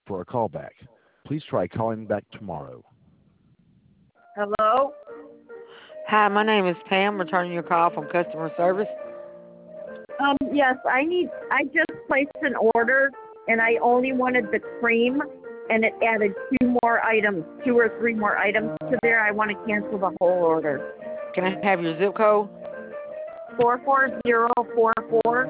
for a callback. Please try calling back tomorrow. Hello? Hi, my name is Pam, returning your call from customer service. Yes, I just placed an order, and I only wanted the cream, and it added 2 or 3 more items to there. I want to cancel the whole order. Can I have your zip code? 44044.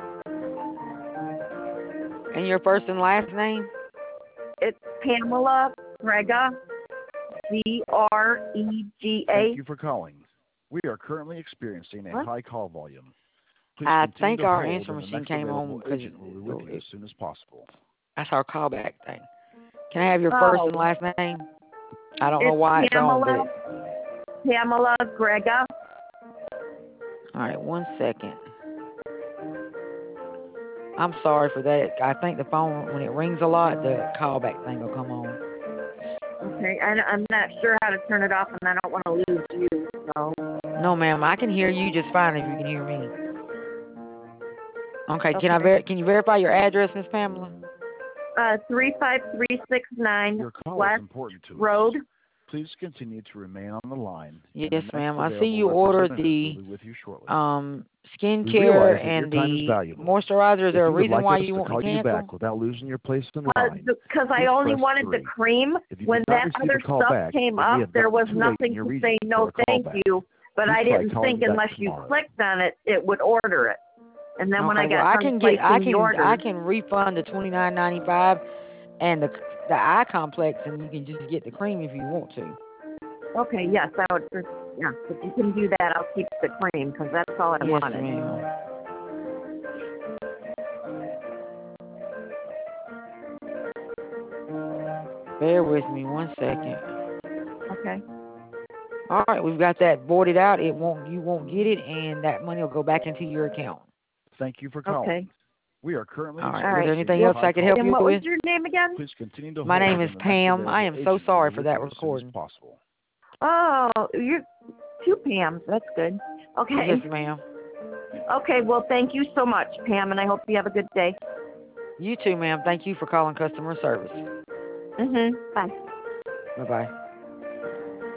And your first and last name? It's Pamela Grega, Grega. Thank you for calling. We are currently experiencing a high call volume. Please I continue think to our hold, answer and the machine next came on available because agent will be with you as soon as possible. that's our callback thing. Can I have your first and last name? I don't know why it's on, but Pamela Grega. all right, 1 second. I'm sorry for that. I think the phone, when it rings a lot, the callback thing will come on. Okay, I'm not sure how to turn it off, and I don't want to lose you, so. No, ma'am, I can hear you just fine if you can hear me. Okay, can you verify your address, Miss Pamela? 35369 Your call West is important to Road. us. Please continue to remain on the line. Yes, ma'am. I see you ordered the skincare and the moisturizer. Is there a reason why you want to cancel? Back without losing your place in line, because I only wanted the cream. When that other stuff came up, there was nothing to say no thank you, but I didn't think unless you clicked on it, it would order it. And then when I got I can refund the $29.95 and the eye complex, and you can just get the cream if you want to. Okay, yes, I would. Yeah, if you can do that, I'll keep the cream because that's all I wanted. Yes, ma'am. Bear with me 1 second. Okay. All right, we've got that voided out. You won't get it, and that money will go back into your account. Thank you for calling. Okay. We are currently. All right. Is there anything else I could help you with? What was your name again? Please continue to My hold, name is Pam. I am so sorry for that recording. Possible. Oh, you're 2 Pams. That's good. Okay. Yes, ma'am. Okay, well, thank you so much, Pam, and I hope you have a good day. You too, ma'am. Thank you for calling customer service. Bye. Bye-bye.